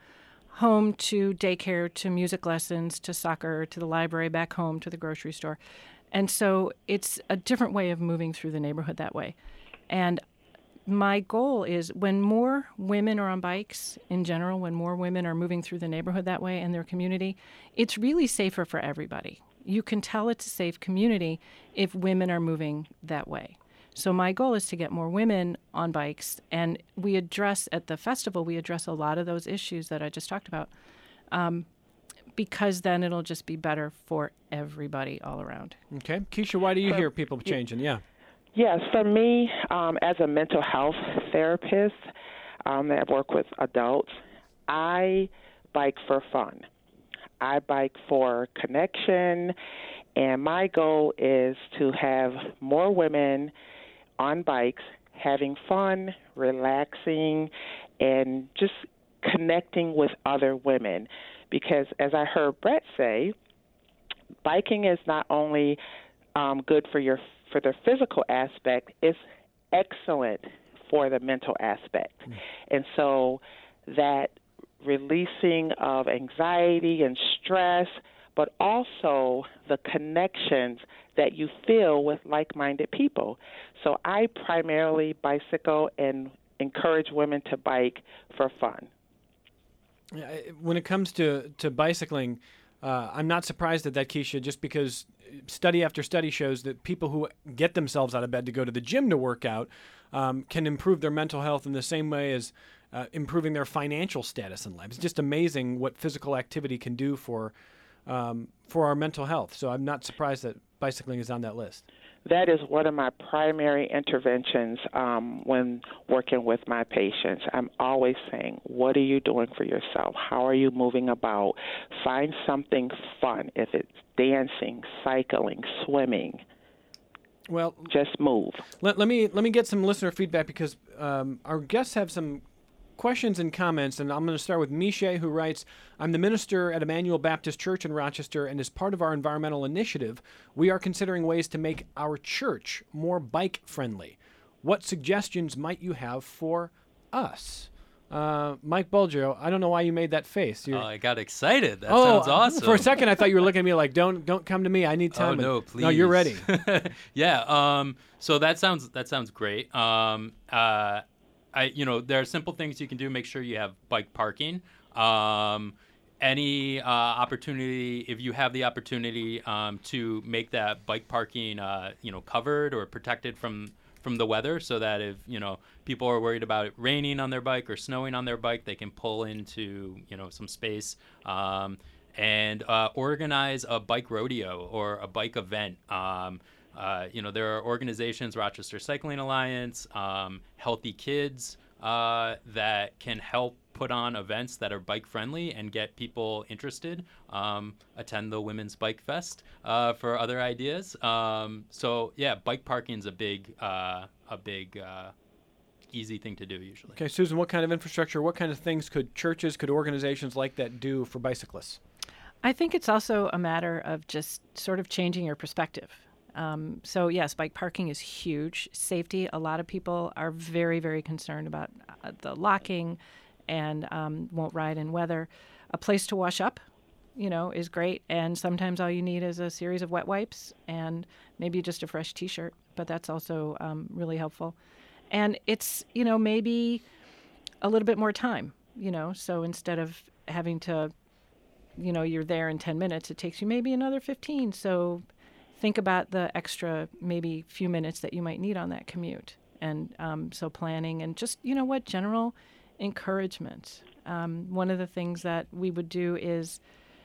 [SPEAKER 3] home to daycare, to music lessons, to soccer, to the library, back home, to the grocery store. And so it's a different way of moving through the neighborhood that way. And my goal is when more women are on bikes in general, when more women are moving through the neighborhood that way in their community, it's really safer for everybody. You can tell it's a safe community if women are moving that way. So my goal is to get more women on bikes, and we address, at the festival, we address a lot of those issues that I just talked about, um, because then it'll just be better for everybody all around.
[SPEAKER 1] Okay. Keisha, why do you
[SPEAKER 6] For-
[SPEAKER 1] hear people changing? Yeah.
[SPEAKER 6] Yes, for me, um, as a mental health therapist um, that work with adults, I bike for fun. I bike for connection, and my goal is to have more women on bikes having fun, relaxing, and just connecting with other women. Because as I heard Brett say, biking is not only um, good for your for the physical aspect, it's excellent for the mental aspect. Mm. And so that releasing of anxiety and stress, but also the connections that you feel with like-minded people. So I primarily bicycle and encourage women to bike for fun.
[SPEAKER 1] When it comes to, to bicycling, uh, I'm not surprised at that, Keisha, just because study after study shows that people who get themselves out of bed to go to the gym to work out um, can improve their mental health in the same way as uh, improving their financial status in life. It's just amazing what physical activity can do for um, for our mental health. So I'm not surprised that bicycling is on that list.
[SPEAKER 6] That is one of my primary interventions um, when working with my patients. I'm always saying, what are you doing for yourself? How are you moving about? Find something fun. If it's dancing, cycling, swimming,
[SPEAKER 1] well,
[SPEAKER 6] just move.
[SPEAKER 1] Let, let me let me get some listener feedback because um, our guests have some questions and comments, and I'm going to start with Miche, who writes, I'm the minister at Emmanuel Baptist Church in Rochester, and as part of our environmental initiative, we are considering ways to make our church more bike-friendly. What suggestions might you have for us? Uh, Mike Bulgio, I don't know why you made that face.
[SPEAKER 4] Oh, I got excited. That
[SPEAKER 1] oh,
[SPEAKER 4] sounds awesome.
[SPEAKER 1] For a second, I thought you were looking at me like, don't don't come to me. I need time.
[SPEAKER 4] Oh, no, please.
[SPEAKER 1] No, you're ready.
[SPEAKER 4] yeah, um, so that sounds that sounds great. Um, uh, I, you know, there are simple things you can do. Make sure you have bike parking. Um, any uh, opportunity, if you have the opportunity um, to make that bike parking, uh, you know, covered or protected from from the weather, so that if you know people are worried about it raining on their bike or snowing on their bike, they can pull into you know some space. Um, and uh, organize a bike rodeo or a bike event. Um, Uh, you know, there are organizations, Rochester Cycling Alliance, um, Healthy Kids, uh, that can help put on events that are bike-friendly and get people interested. Um, attend the Women's Bike Fest uh, for other ideas. Um, so, yeah, bike parking is a big, uh, a big, uh, easy thing to do usually.
[SPEAKER 1] Okay, Susan, what kind of infrastructure, what kind of things could churches, could organizations like that do for bicyclists?
[SPEAKER 3] I think it's also a matter of just sort of changing your perspective. Um, so, yes, bike parking is huge. Safety, a lot of people are very, very concerned about uh, the locking and um, won't ride in weather. A place to wash up, you know, is great. And sometimes all you need is a series of wet wipes and maybe just a fresh T-shirt. But that's also um, really helpful. And it's, you know, maybe a little bit more time, you know. So instead of having to, you know, you're there in ten minutes, it takes you maybe another fifteen. So think about the extra maybe few minutes that you might need on that commute. And um, so planning and just, you know what, general encouragement. Um, one of the things that we would do is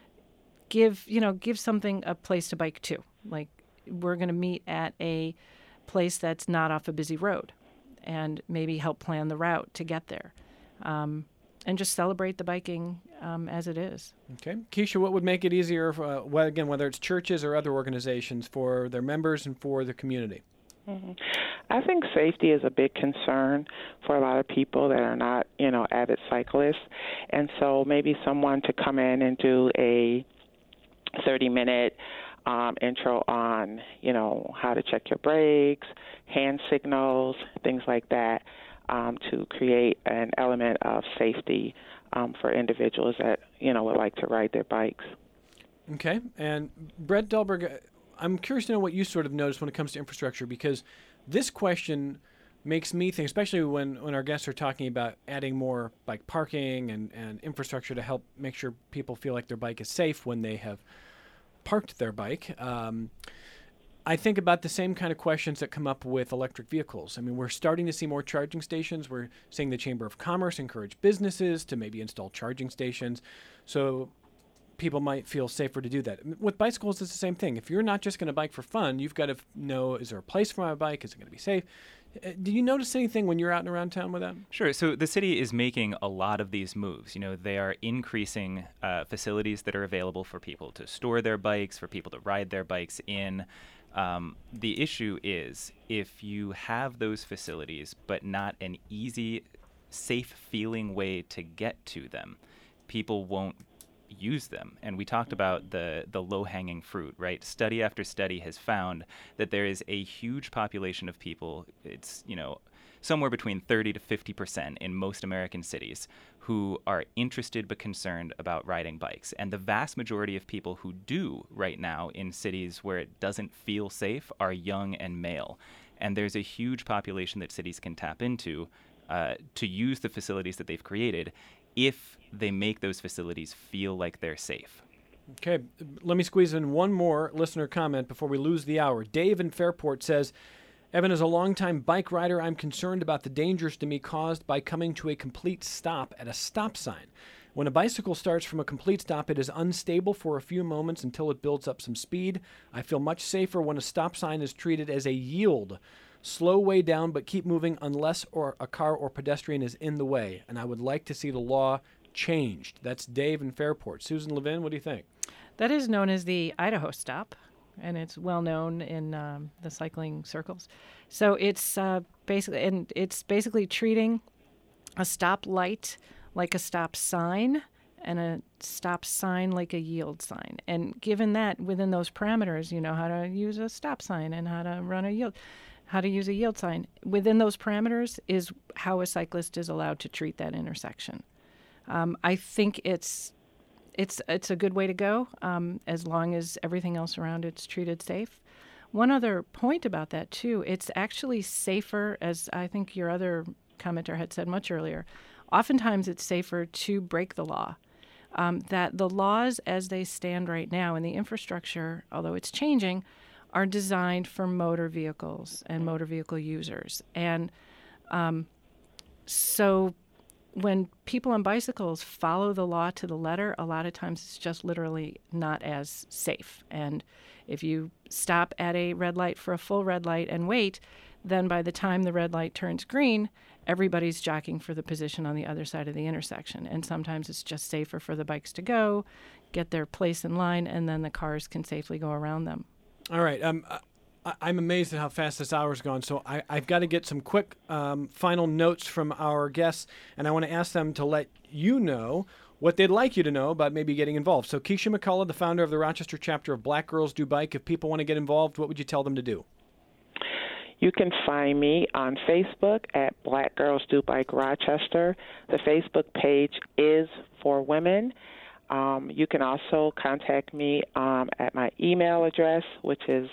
[SPEAKER 3] give, you know, give something a place to bike to. Like we're going to meet at a place that's not off a busy road and maybe help plan the route to get there. Um, and just celebrate the biking um, as it is.
[SPEAKER 1] Okay. Keisha, what would make it easier, for, uh, well, again, whether it's churches or other organizations, for their members and for the community?
[SPEAKER 6] Mm-hmm. I think safety is a big concern for a lot of people that are not, you know, avid cyclists. And so maybe someone to come in and do a thirty-minute um, intro on, you know, how to check your brakes, hand signals, things like that. Um, to create an element of safety um, for individuals that, you know, would like to ride their bikes.
[SPEAKER 1] Okay. And Brett Dahlberg, I'm curious to know what you sort of notice when it comes to infrastructure, because this question makes me think, especially when, when our guests are talking about adding more bike parking and, and infrastructure to help make sure people feel like their bike is safe when they have parked their bike. Um, I think about the same kind of questions that come up with electric vehicles. I mean, we're starting to see more charging stations. We're seeing the Chamber of Commerce encourage businesses to maybe install charging stations. So people might feel safer to do that. With bicycles, it's the same thing. If you're not just going to bike for fun, you've got to know, is there a place for my bike? Is it going to be safe? Do you notice anything when you're out and around town with that?
[SPEAKER 2] Sure. So the city is making a lot of these moves. You know, they are increasing uh, facilities that are available for people to store their bikes, for people to ride their bikes in. Um, the issue is if you have those facilities, but not an easy, safe-feeling way to get to them, people won't use them. And we talked about the the low-hanging fruit, right? Study after study has found that there is a huge population of people, it's, you know, somewhere between thirty to fifty percent in most American cities, who are interested but concerned about riding bikes. And the vast majority of people who do right now in cities where it doesn't feel safe are young and male. And there's a huge population that cities can tap into uh, to use the facilities that they've created if they make those facilities feel like they're safe.
[SPEAKER 1] Okay, let me squeeze in one more listener comment before we lose the hour. Dave in Fairport says, Evan, as a longtime bike rider, I'm concerned about the dangers to me caused by coming to a complete stop at a stop sign. When a bicycle starts from a complete stop, it is unstable for a few moments until it builds up some speed. I feel much safer when a stop sign is treated as a yield. Slow way down, but keep moving unless or a car or pedestrian is in the way. And I would like to see the law changed. That's Dave in Fairport. Susan Levin, what do you think?
[SPEAKER 3] That is known as the Idaho stop, and it's well known in um, the cycling circles. So it's uh, basically, and it's basically treating a stop light like a stop sign and a stop sign like a yield sign. And given that, within those parameters, you know how to use a stop sign and how to run a yield, how to use a yield sign. Within those parameters is how a cyclist is allowed to treat that intersection. Um, I think it's it's it's a good way to go, um, as long as everything else around it's treated safe. One other point about that, too, it's actually safer, as I think your other commenter had said much earlier, oftentimes it's safer to break the law. Um, that the laws as they stand right now and the infrastructure, although it's changing, are designed for motor vehicles and motor vehicle users. And um, so when people on bicycles follow the law to the letter, a lot of times it's just literally not as safe. And if you stop at a red light for a full red light and wait, then by the time the red light turns green, everybody's jockeying for the position on the other side of the intersection. And sometimes it's just safer for the bikes to go, get their place in line, and then the cars can safely go around them.
[SPEAKER 1] All right. Um, I, I'm amazed at how fast this hour's gone. So I, I've got to get some quick um, final notes from our guests, and I want to ask them to let you know what they'd like you to know about maybe getting involved. So Keisha McCullough, the founder of the Rochester chapter of Black Girls Do Bike, if people want to get involved, what would you tell them to do?
[SPEAKER 6] You can find me on Facebook at Black Girls Do Bike Rochester. The Facebook page is for women. Um, you can also contact me um, at my email address, which is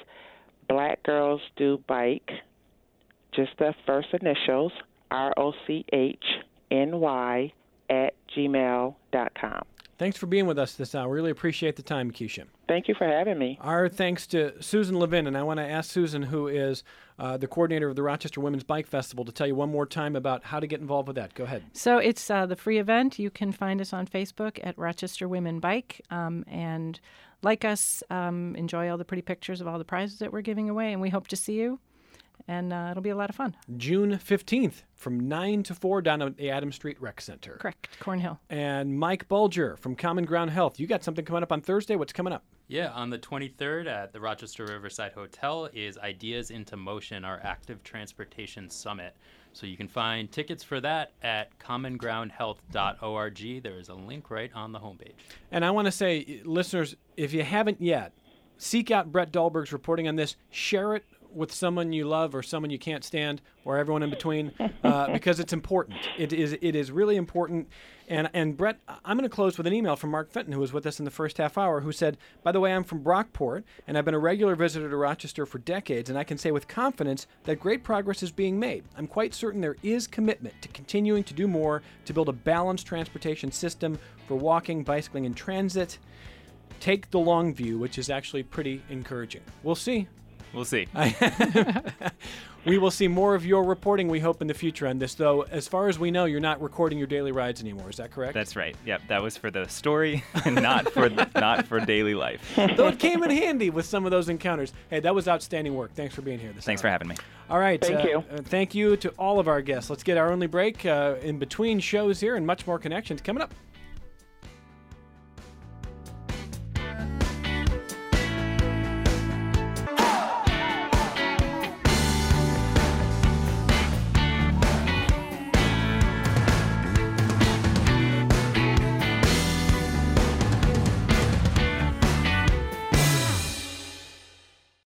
[SPEAKER 6] blackgirlsdobike, just the first initials, R O C H N Y, at gmail dot com.
[SPEAKER 1] Thanks for being with us this hour. Really appreciate the time, Keisha.
[SPEAKER 6] Thank you for having me.
[SPEAKER 1] Our thanks to Susan Levin, and I want to ask Susan, who is uh, the coordinator of the Rochester Women's Bike Festival, to tell you one more time about how to get involved with that. Go ahead.
[SPEAKER 3] So it's uh, the free event. You can find us on Facebook at Rochester Women Bike, um, and like us, um, enjoy all the pretty pictures of all the prizes that we're giving away, and we hope to see you. And uh, it'll be a lot of fun.
[SPEAKER 1] June fifteenth from nine to four down at the Adams Street Rec Center.
[SPEAKER 3] Correct, Cornhill.
[SPEAKER 1] And Mike Bulger from Common Ground Health. You got something coming up on Thursday. What's coming up?
[SPEAKER 4] Yeah, on the twenty-third at the Rochester Riverside Hotel is Ideas into Motion, our active transportation summit. So you can find tickets for that at common ground health dot org. There is a link right on the homepage.
[SPEAKER 1] And I want to say, listeners, if you haven't yet, seek out Brett Dahlberg's reporting on this. Share it with someone you love or someone you can't stand or everyone in between, uh, because it's important. It is it is really important. And, and Brett, I'm going to close with an email from Mark Fenton, who was with us in the first half hour, who said, by the way, I'm from Brockport, and I've been a regular visitor to Rochester for decades, and I can say with confidence that great progress is being made. I'm quite certain there is commitment to continuing to do more to build a balanced transportation system for walking, bicycling, and transit. Take the long view, which is actually pretty encouraging. We'll see.
[SPEAKER 2] We'll see.
[SPEAKER 1] We will see more of your reporting, we hope, in the future on this, though. As far as we know, you're not recording your daily rides anymore. Is that correct?
[SPEAKER 2] That's right. Yep, that was for the story, and not for not for daily life.
[SPEAKER 1] Though it came in handy with some of those encounters. Hey, that was outstanding work. Thanks for being here this
[SPEAKER 2] Thanks
[SPEAKER 1] hour.
[SPEAKER 2] for having me.
[SPEAKER 1] All right.
[SPEAKER 5] Thank
[SPEAKER 1] uh,
[SPEAKER 5] you.
[SPEAKER 1] Uh, thank you to all of our guests. Let's get our only break uh, in between shows here, and much more connections coming up.